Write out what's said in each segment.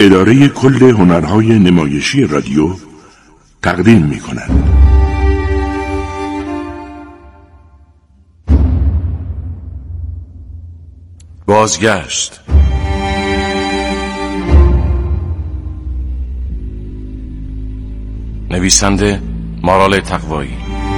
اداره کل هنرهای نمایشی رادیو تقدیم می‌کند. بازگشت. نویسنده مارال تقوایی.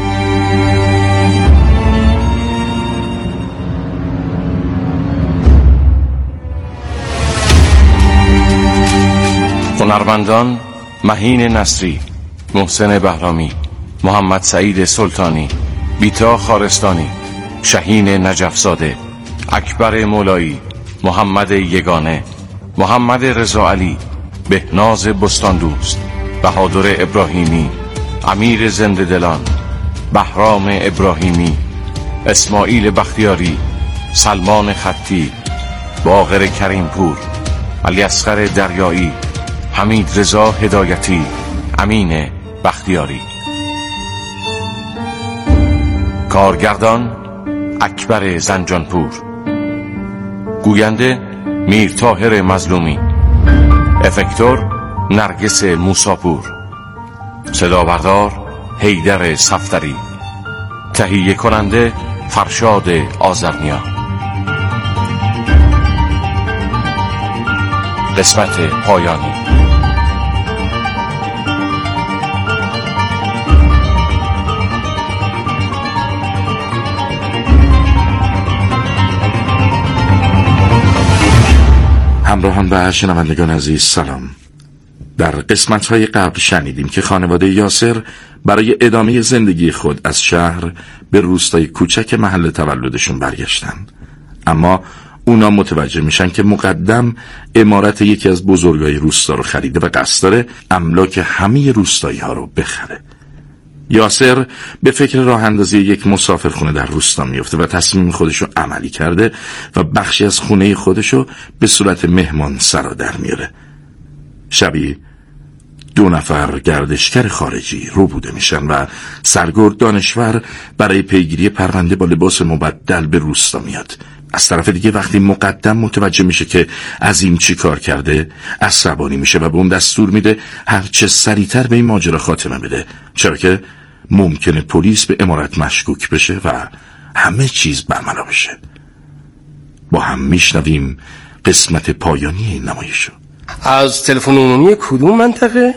هنرمندان: مهین نصری، محسن بهرامی، محمد سعید سلطانی، بیتا خارستانی، شهین نجفزاده، اکبر مولایی، محمد یگانه، محمد رضا علی، بهناز بستاندوست، بهادر ابراهیمی، امیر زنده دلان، بهرام ابراهیمی، اسماعیل بختیاری، سلمان خطی، باقر کریمپور، علیاصغر دریایی، حمید رضا هدایتی، امین بختیاری. کارگردان: اکبر زنجانپور. گوینده: میر طاهر مظلومی. افکتور: نرگس موساپور. صدابردار: حیدر صفدری. تهیه کننده: فرشاد آذرنیا. قسمت پایانی. همراهان و شنوندگان عزیز سلام. در قسمت‌های قبل شنیدیم که خانواده یاسر برای ادامه زندگی خود از شهر به روستای کوچک محل تولدشون برگشتن، اما اونا متوجه میشن که مقدم عمارت یکی از بزرگای روستا رو خریده و قصد داره املاک همه روستایی ها رو بخره. یاسر به فکر راه اندازی یک مسافرخونه در روستا میفته و تصمیم خودشو عملی کرده و بخشی از خونه خودشو به صورت مهمان سرا در میاره. شبی 2 نفر گردشگر خارجی روبوده میشن و سرگرد دانشور برای پیگیری پرونده با لباس مبدل به روستا میاد. از طرف دیگه وقتی مقدم متوجه میشه که عظیم چی کار کرده، عصبانی میشه و به اون دستور میده هرچه سریعتر به این ماجرا خاتمه بده، چرا که ممکنه پلیس به عمارت مشکوک بشه و همه چیز برملا بشه. با هم میشنویم قسمت پایانی این نمایشو. از تلفن عمومی کدوم منطقه؟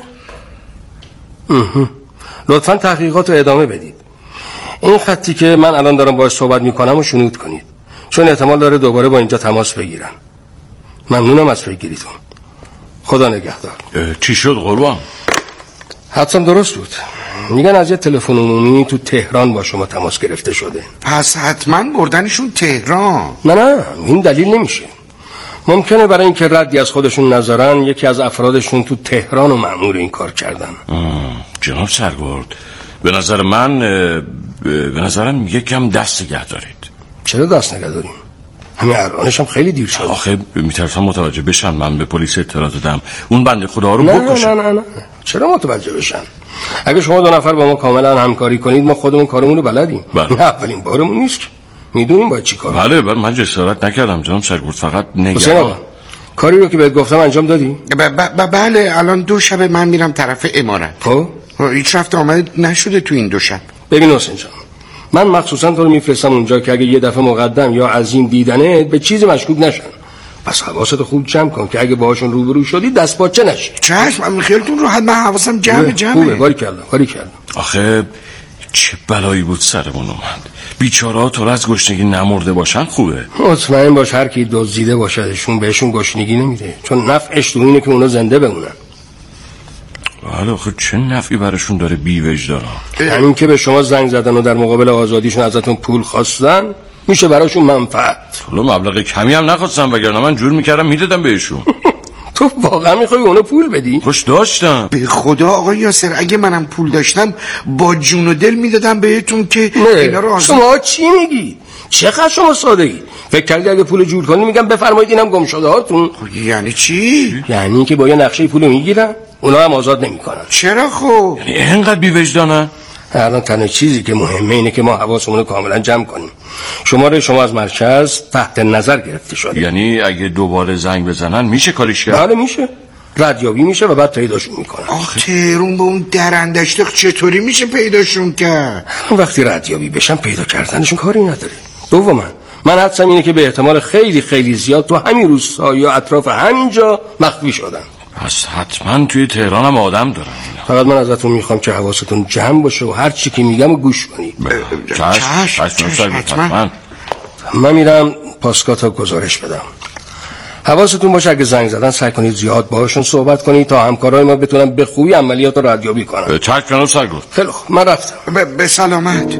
لطفاً تحقیقات رو ادامه بدید. این خطی که من الان دارم باهاش صحبت میکنم رو شنود کنید، چون احتمال داره دوباره با اینجا تماس بگیرن. ممنونم از پیگیریتون. خدا نگهدار. چی شد قربان؟ حدسم درست بود. میگن از یه تلفن عمومی تو تهران با شما تماس گرفته شده. پس حتما بردنشون تهران. نه این دلیل نمیشه. ممکنه برای اینکه ردی از خودشون نذارن یکی از افرادشون تو تهران رو مأمور این کار کردن. جناب سرگرد، به نظرم یکم دست نگه دارید. چرا دست نگه داریم؟ همین الانش هم خیلی دیر شد. آخه میترسم متوجه بشن من به پلیس اطلاع دادم، اون بنده خدا رو بکشن. نه چرا متوجه بشن؟ اگه شما 2 نفر با ما کاملا همکاری کنید ما خودمون کارمون رو بلدیم. اولین بارمون نیست، میدونیم باید چی کار. بله من جسارت نکردم جناب سرگرد، فقط نگران. کاری رو که بهت گفتم انجام دادی؟ بله الان 2 شب من میرم طرف عمارت. خب هیچ رفت آمد نشده تو این 2 شب. ببین حسین جان، من مخصوصا تو رو میفرستم اونجا که اگه یه دفعه مقدم یا عظیم دیدنت به چیزی مشکوک نشن. پس حواست خوب جمع کن که اگه باهاشون روبرو شدی دست باچه نشی. چشم، خیلیتون راحت، من حواسم جمعه. خوبه، باری کردم. آخه چه بلایی بود سرمون اومد. بیچاره‌ها تو از گشنگی نمرده باشن خوبه. مطمئن باش هر کی دزدیده باشدشون بهشون گشنگی نمیده، چون نفعش تو اینه که اونا زنده بمونن. بله آخه چه نفعی براشون داره بی وجدانا؟ همین که به شما زنگ زدن و در مقابل آزادیشون ازتون پول خواستن میشه براشون منفعت. حالا مبلغ کمی هم نخواستم، وگرنه من جور میکردم میدادم بهشون. تو واقعا میخوای اونو پول بدی؟ خوش داشتم. به خدا آقا یاسر اگه منم پول داشتم با جون و دل میدادم بهتون که اینا رو شما چی میگی؟ چقدر شما ساده ای؟ فکر کردی اگه پول جور کنی میگم بفرمایید اینم گم شده هاتون؟ یعنی چی؟ یعنی که با یه نقشه پولو میگیرن اونا هم آزاد نمیکنن. چرا خب؟ یعنی اینقدر بی وجدانه؟ الان تنها چیزی که مهمه اینه که ما حواسمون رو کاملا جمع کنیم. شماره شما از مرکز تحت نظر گرفته شده. یعنی اگه دوباره زنگ بزنن میشه کاریش کرد؟ بله میشه. ردیابی میشه و بعد پیداشون میکنن. آخ تهرون به اون درندشتق چطوری میشه پیداشون کرد؟ وقتی ردیابی بشن پیدا کردنشون کاری نداره. دوما من حدسم اینه که به احتمال خیلی خیلی زیاد تو همین روستا یا اطراف همینجا مخفی شدن. پس حتما توی تهران هم آدم دارن. فقط من ازتون میخوام که حواستون جمع باشه و هر چی که میگم رو گوش کنید. چشم حتما. من میرم پاسگاه تا گزارش بدم. حواستون باشه اگه زنگ زدن سعی کنید زیاد باهاشون صحبت کنید تا همکارای ما بتونن به خوبی عملیات رو ردیابی کنن. چشم جناب سرگرد. خیلی خوب من رفتم. به سلامت.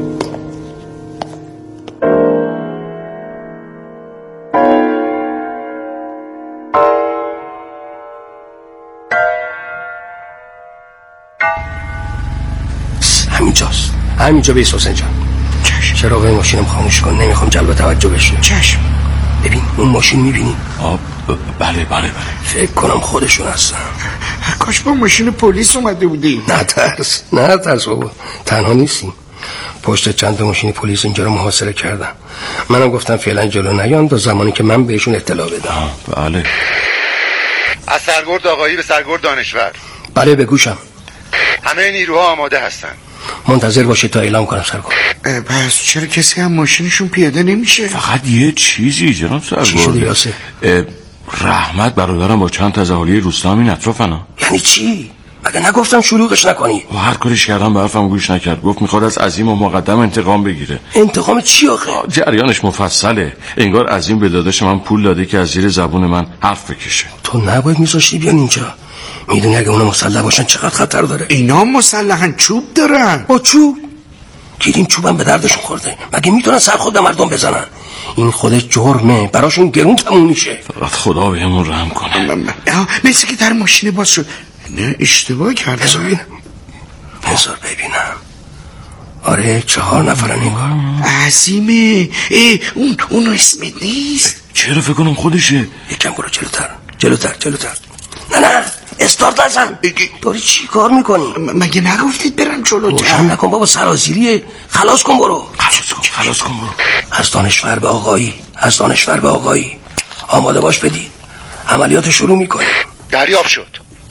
همینجا بیس حسین جان. چراغ ماشینم خاموش کن، نمیخوام جلب توجه بشه. چشم. ببین اون ماشین میبینی؟ بله. فکر کنم خودشون هستن. کاش با ماشین پلیس اومده بودی. نه ترس بابا، تنها نیستیم. پشت چند ماشین پلیس اینجا رو محاصره کردن. منم گفتم فعلا جلو نیان تا زمانی که من بهشون اطلاع بدم. بله. از سرگرد آقایی به سرگرد دانشور. بله به گوشم. همه نیروها آماده هستن. منتظر باشید تا اعلام کنم سرگرد. پس چرا کسی هم ماشینشون پیاده نمیشه؟ فقط یه چیزی جناب سرگرد. چی شده یاسر؟ رحمت برادرم با چند تا از اهالی روستا همین اطرافن. یعنی چی؟ مگه نگفتم شلوغش نکنی؟ و هر کارش کردم به حرفم گوش نکرد. گفت میخواد از عظیم و مقدم انتقام بگیره. انتقام چی آخه؟ جریانش مفصله. انگار عظیم به داداش من پول داده که از زیر زبون من حرف بکشه. تو نباید میذاشتی بیان اینجا. میدونی اگه اونا مسلح باشن چقدر خطر داره؟ اینا مسلحن، چوب دارن. با چوب؟ گیریم چوبم به دردشون خورده. مگه میتونن سرخود به مردم بزنن؟ این خودش جرمه، براشون گرون تموم میشه. فقط خدا بهمون رحم کنه. مثل که در ماشین باز شد. نه اشتباه کردم. بذار ببینم. آره 4 نفرن انگار. عظیمه. اون اسمت نیست؟ چرا فکر کنم خودشه؟ یکم برو جلوتر. نه استارت نزن. داری چی کار میکنی؟ مگه نگفتید برم جلوتر؟ روشن نکن بابا، سرازیریه. خلاص کن برو. از دانشور به آقایی. آماده باش بدید. عملیات شروع میکنیم. دریافت شد.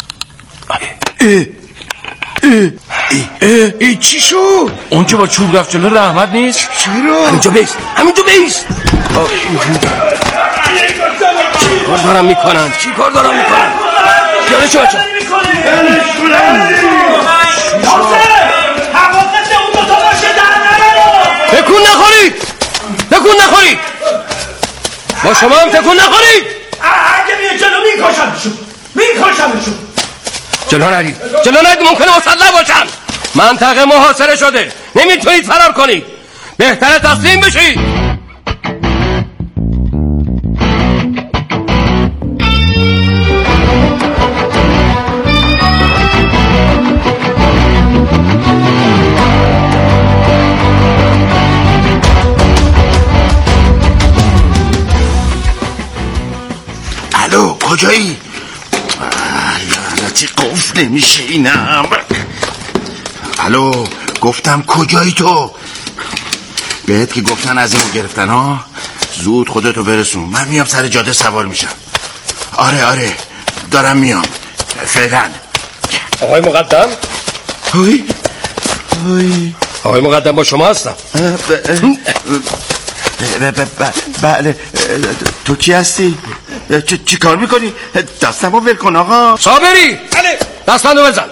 چی شد؟ اون که با چوب رفت جلو رحمت نیست؟ چرا؟ همینجا بیست. چی کار دارم میکنن؟ پیاده شو بچه. تکون نخورید. با شما هم تکون نخورید. اگه میه جلو میکشمشون. جلو نرید ممکنه مسلح باشن. منطقه محاصره شده، نمیتونید فرار کنید. بهتره تسلیم بشید. الو کجایی؟ لعنتی قفل نمیشه اینم. الو گفتم کجایی تو؟ بهت که گفتن از اینو گرفتن ها. زود خودتو برسون، من میام سر جاده سوار میشم. آره دارم میام فعلا. آقای مقدم؟ هوی آقای مقدم با شما هستم. بله تو کی هستی؟ چی کار میکنی؟ دستمو ول کن آقا. صابری دستمو بزن.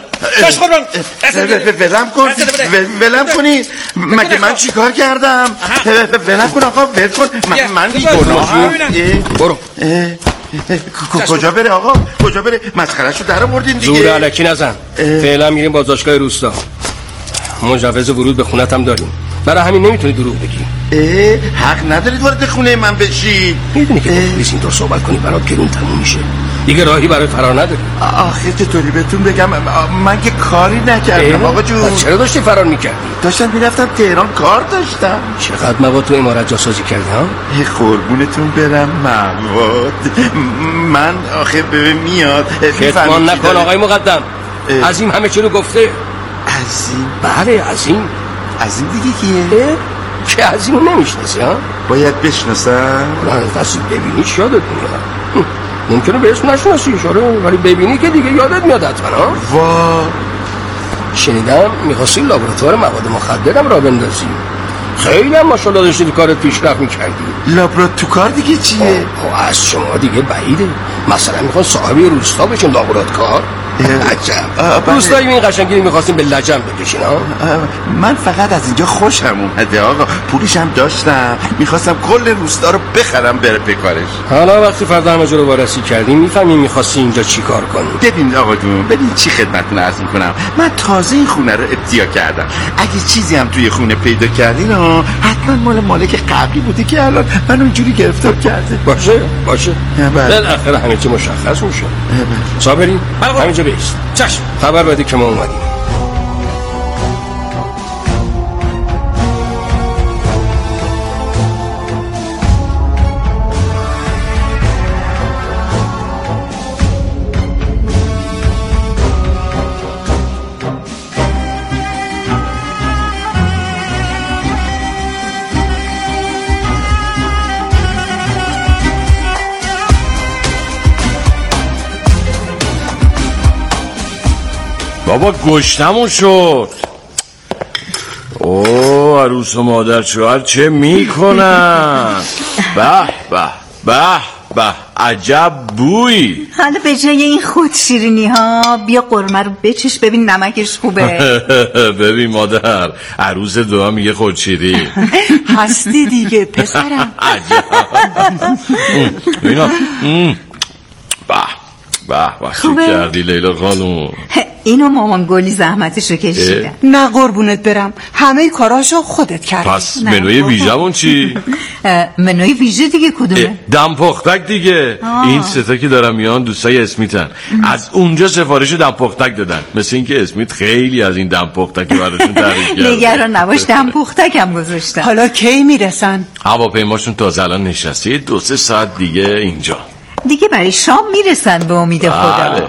ولم کنی. مگه من چی کار کردم؟ ولم کن آقا، ول کن. من بیگناهم. برو. کجا بره آقا؟ مسخرهشو در آوردین دیگه. زور الکی نزن. فعلا میریم بازداشتگاه روستا. مجوز ورود به خونت هم داریم، برای همین نمیتونی دروغ بگی. حق ندارید وارد خونه من بشید. میدونی که پلیس اینطور صحبت کنی برات گرون تموم میشه. دیگه راهی برای فرار نداری. آخه چطوری بهتون بگم، من که کاری نکردم آقا جون. چرا داشتی فرار میکردی؟ داشتم میرفتم تهران، کار داشتم. چقدر مواد تو امارت جاسازی کردی ها؟ قربونتون برم مواد. من آخه میاد. کتمان نکن آقای مقدم. عظیم همه چی رو گفته. عظیم؟ بله عظیم. عظیم دیگه کیه؟ که عظیم نمیشناسی ها؟ باید بشناسم. نه دستی ببینیش یادت میاد. ممکنه به اسم نشناسیش ولی ببینی که دیگه یادت میاد حتما. وا شنیدم میخواستی لابراتوار مواد مخدرم را بندازی. خیلی هم ماشاءالله داشتی کارت پیشرفت میکردی. لابراتوار دیگه چیه؟ از شما دیگه بعیده. مثلا میخوان صاحبی روستا بشین لابراتوار. عجب. روستایی این قشنگی میخواستیم به لجن بکشین ها. من فقط از اینجا خوشم اومده آقا. پولش هم داشتم، میخواستم کل روستا رو بخرم بره به کارش. حالا وقتی فردا همه جا رو وارسی کردیم میفهمیم میخواستی اینجا چی کار کنی. ببین آقا جون، ببین چی خدمتتون عرض میکنم. من تازه این خونه رو ابتیا کردم. اگه چیزی هم توی خونه پیدا کردین حتما مال مالک قبلی بوده که الان منو اینجوری گرفتار کرده. باشه بالاخره همه چی مشخص میشه. صابرین همینجا بیست. چشم. خبر بده که ما اومدیم. بابا گشتمون شد. اوه عروس و مادر شوهر چه میکنن؟ به به به به عجب بوی. حالا به جای این خود شیرینی ها بیا قرمه رو بچش ببین نمکش خوبه. ببین مادر عروس دوها میگه خود شیرین. هستی دیگه پسرم. عجب. اینا به چی کردی لیلا خانوم؟ اینو مامان گلی زحمتشو کشیدن. نه قربونت برم، همه کاراشو خودت کردی. پس منوی ویژمون چی؟ منوی ویژه دیگه کدومه؟ دم پختک دیگه. این ستا که دارم میان دوستای اسمیتن. از اونجا سفارش دم پختک دادن. مثل اینکه اسمیت خیلی از این دم پختک براشون تعریف کرد. نگران نباش دم پختک هم گذاشتن. حالا کی میرسن؟ هواپیماشون تازه الان نشسته، 2-3 ساعت دیگه اینجا. دیگه برای شام میرسن به امید خدا.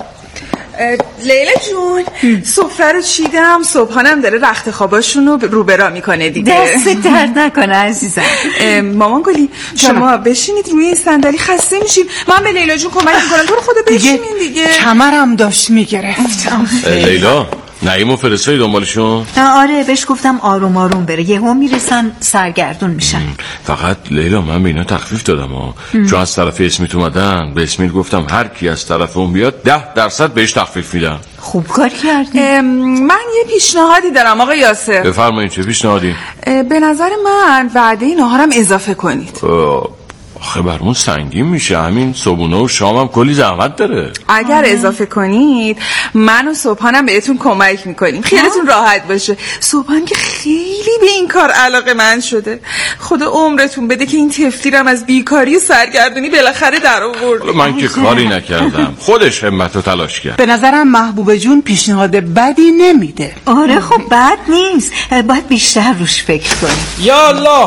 لیلا جون سفره رو چیدم، صبحانم داره رخت خواباشون رو روبرا میکنه دیگه. دست درد نکنه عزیزم. مامان گلی شما بشینید روی این صندلی، خسته میشیم. من به لیلا جون کمک میکنم، تو رو خدا بشینین دیگه. کمرم داشت میگرفت. لیلا نعیمو فرستایی دنبالشون؟ آره بهش گفتم آروم آروم بره، یهو میرسن سرگردون میشن. فقط لیلا من به اینا تخفیف دادم چون از طرف اسمیت اومدن. به اسمیت گفتم هر کی از طرف اون بیاد 10% بهش تخفیف میدم. خوب کار کردی. من یه پیشنهادی دارم آقا یاسر. بفرمایید. چه پیشنهادی؟ به نظر من وعده ناهارم اضافه کنید. آخه برمون سنگین میشه، همین صبحونه و شامم کلی زحمت داره. اگر اضافه کنید من و صبحانم بهتون کمک میکنیم، خیالتون راحت باشه. صبحان که خیلی به این کار علاقه‌مند شده. خدا عمرتون بده که این تفطیرم از بیکاری و سرگردونی بالاخره در آورد. من که کاری نکردم، خودش همت و تلاش کرد. به نظرم محبوب جون پیشنهاد بدی نمیده. آره خب بد نیست، باید بیشتر روش فکر کنیم. یا الله.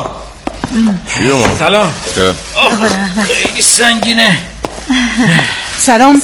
سلام. خیلی سنگینه. سلام.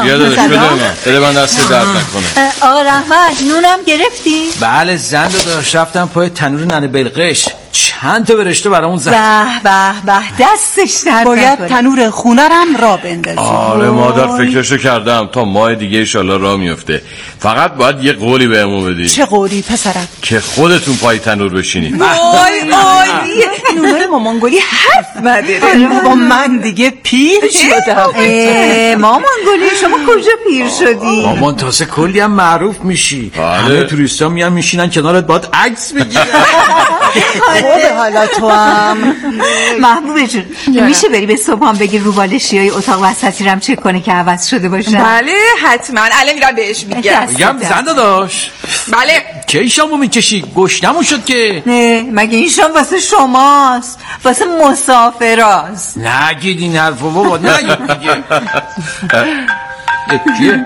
بده من دست درد نکنه. آقا رحمت نونم گرفتی؟ بله زنده داشت، رفتم پای تنور ننه بلقش، چند تا برشته برامون زد. به دستش درد باید نکنه. تنور خونرم را بندازی. آره مادر فکرشو کردم، تا ماه دیگه ایشالله راه میفته. فقط باید یه قولی بهمون بدی. چه قولی پسرم؟ که خودتون پای تنور بشینید. وای نونای مامان گلی حرف نداره. بابا من دیگه پیر شدم. مامان گلی شما کجا پیر شدی؟ مامان تازه کلی هم معروف میشی. همه توریستا میان میشینن کنارت باید عکس بگیرن. خوبه حالا تو هم. محبوب جون میشه بری به صبحان بگی رو بالشیای اتاق وسطی رم چک کنه که عوض شده باشه؟ بله حتما، الان میرم بهش میگم. میگم زنده داشت. بله کی شامو میکشی؟ گشنمون شد که. نه مگه این شام واسه شماست، واسه مسافراست. نگید این حرفو بابا، نگید دیگه. کیه؟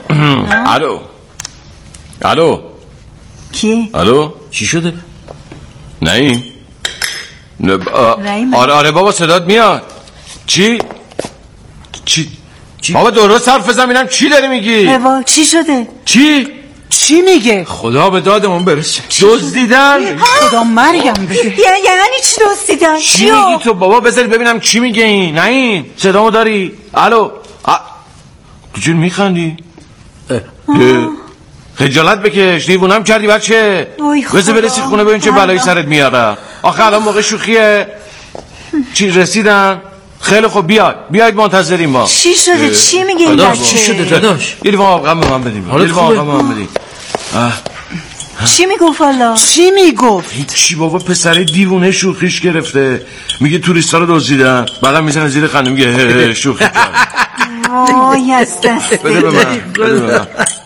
الو کیه؟ الو چی شده؟ نعیم. آره بابا صدات میاد. چی؟ بابا درست حرف بزن ببینم چی داری میگی؟ چی شده؟ چی؟ چی میگه؟ خدا به دادمون برسه. دزدیدن. خدا مریم بده. یعنی چی دزدیدن؟ چی میگی تو بابا؟ بذاری ببینم چی میگه این. نه این صدامو داری؟ الو تو چون میخندی؟ خجالت بکش، دیوونم کردی بچه. بذار برسی خونه ببین چه بلایی سرت میاره. آخه الان موقع شوخیه. چی رسیدن؟ خیلی خوب بیاید منتظریم ما. چی شده؟ چی میگه این بچه؟ چی شده داداش؟ یه لیوان آب غم به من بدیم. چی میگفت والا؟ چی میگفت؟ چی بابا؟ پسر دیوونه شوخیش گرفته. میگه توریستا رو دزدیدن. بعدم میزنه زیر خنده میگه شوخی کرد. وای از دست بده به من.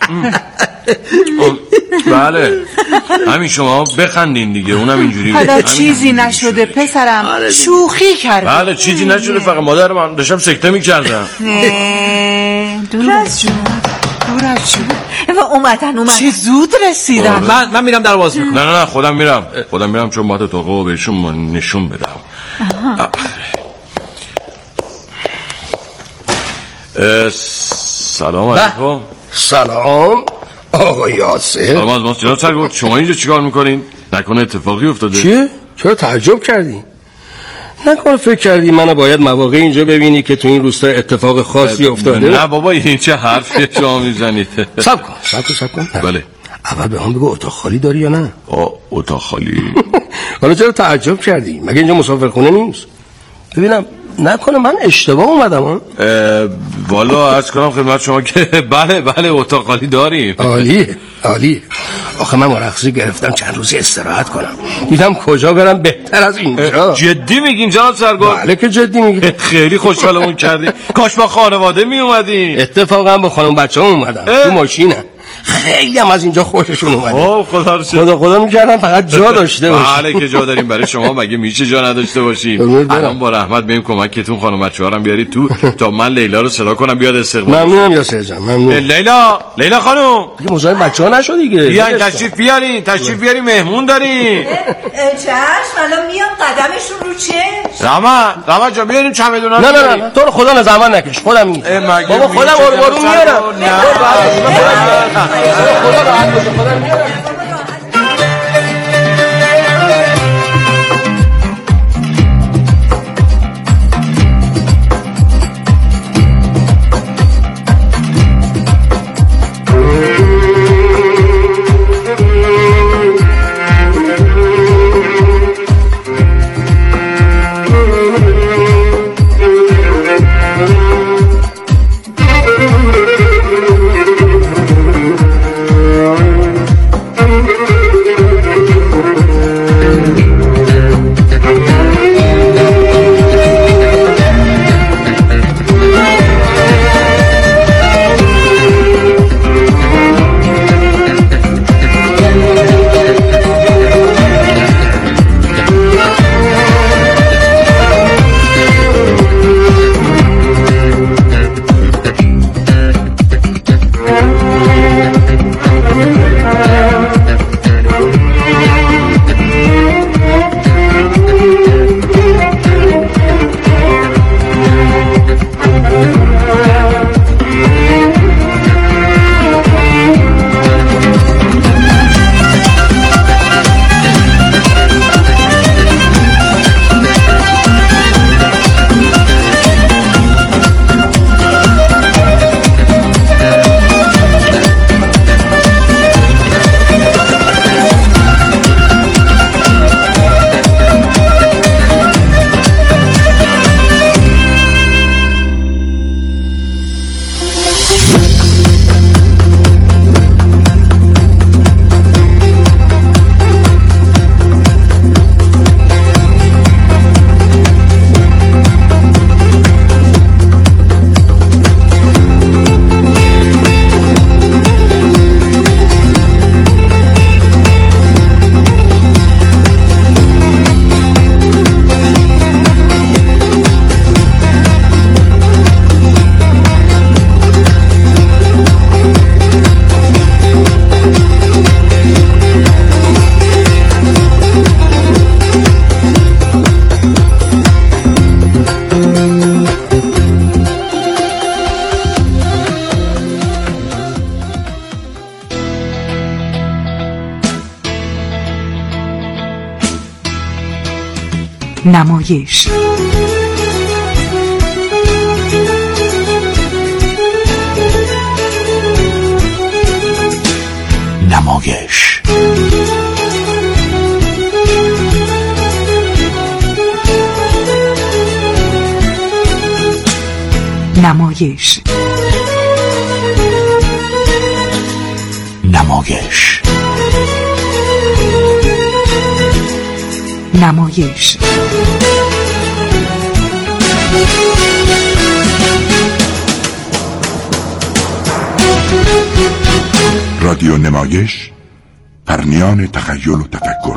بله همین شما بخندین دیگه. اونم اینجوری حالا چیزی نشده پسرم. شوخی کرد. بله چیزی نشده، فقط مادر من داشتم سکته میکردم. دور از جون و اومدن چه زود رسیدن. من میرم در باز میکنم. نه خودم میرم چون باید توقع بهشون نشون بدم. سلام علیکم. سلام آقا یاسر. سلام از ما. جناب سرگرد شما اینجا چیکار میکنین؟ نکنه اتفاقی افتاده؟ چیه؟ چرا تعجب کردی؟ نکنه فکر کردی منو باید مواقع اینجا ببینی که تو این روستا اتفاق خاصی افتاده؟ نه بابا این چه حرفی شما میزنید؟ صبر کن. بله. اول به هم بگو اتاق خالی داری یا نه؟ اتاق خالی. حالا چرا تعجب کردی؟ مگه اینجا مسافرخونه نیست؟ ببینم نکنه من اشتباه اومدم. والا عرض کنم خدمت شما که بله اتاق خالی داریم. عالیه. آخه من مرخصی گرفتم چند روزی استراحت کنم. دیدم کجا برم بهتر از اینجا. جدی میگین جناب سرگرد؟ بله که جدی میگم. خیلی خوشحالمون کردی. کاش با خانواده می اومدین. اتفاقا با خانم بچه‌ها اومدم. تو ماشینم. خیلی هم از اینجا خوششون اومده. خدا میکردم فقط جا داشته باشیم. بله که جا داریم برای شما. مگه میشه جا نداشته باشیم؟ الان با رحمت بریم کمکتون خانم بچه‌ها رو بیارید تو تا من لیلا رو صدا کنم بیاد استقبال. ممنونم یاسر جان. ممنون. لیلا خانم دیگه مزاحم بچه‌ها نشو دیگه. بیاین تشریف بیارین مهمون داریم. چشم الان میام قدمشون رو چه؟ رحمت جان بیارین چمدونا. نه تو رو خدا نزحمت نکش. خودم میگم. بابا خودم آروم میارم. خدا راحت باشه. خودم میارم. نمایش. نمایش. نمایش. نمایش. نمایش. رادیو نمایش، پرنیان تخیل و تفکر.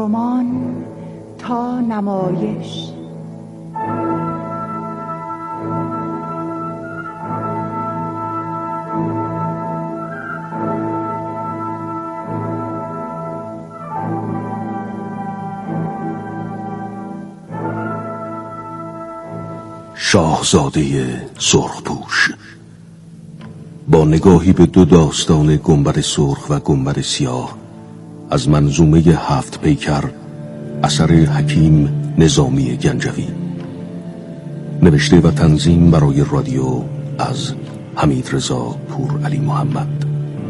رمان تا نمایش. شاهزاده سرخپوش با نگاهی به دو داستان گنبد سرخ و گنبد سیاه از منظومه 7 پیکر اثر حکیم نظامی گنجوی، نوشته و تنظیم برای رادیو از حمیدرضا پورعلی محمد.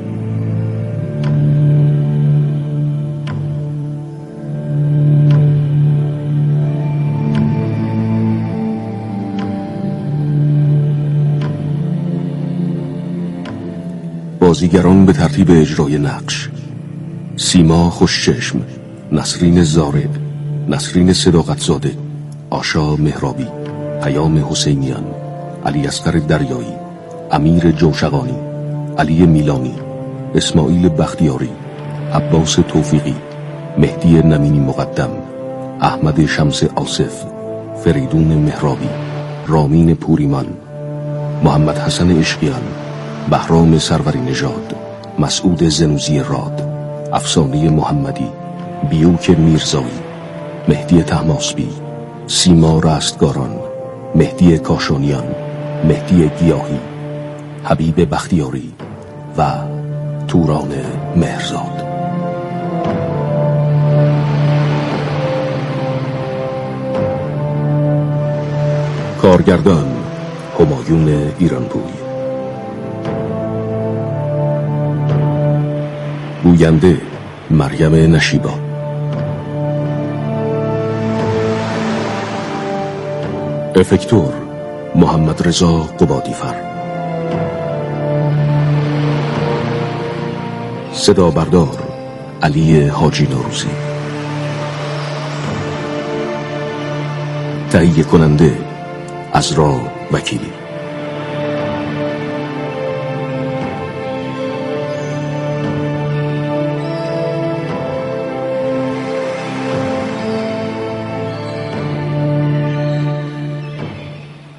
بازیگران به ترتیب اجرای نقش: سیما خوشچشم، نسرین زارع، نسرین صداقتزاده، آشا مهرابی، پیام حسینیان، علی اصغر دریایی، امیر جوشقانی، علی میلانی، اسماعیل بختیاری، عباس توفیقی، مهدی نمینی مقدم، احمد شمس آصف، فریدون مهرابی، رامین پوریمان، محمد حسن عشقیان، بهرام سروری نژاد، مسعود زنوزی راد، افسانه محمدی، بیوک میرزایی، مهدی طهماسبی، سیما رستگاران، مهدی کاشانیان، مهدی گیاهی، حبیب بختیاری و توران مهرزاد. کارگردان همایون ایرانپوی، گوینده مریم نشیبا، افکتور محمد رضا قبادیفر، صدا بردار علی حاجی نوروزی، تهیه کننده عزرا وکیلی.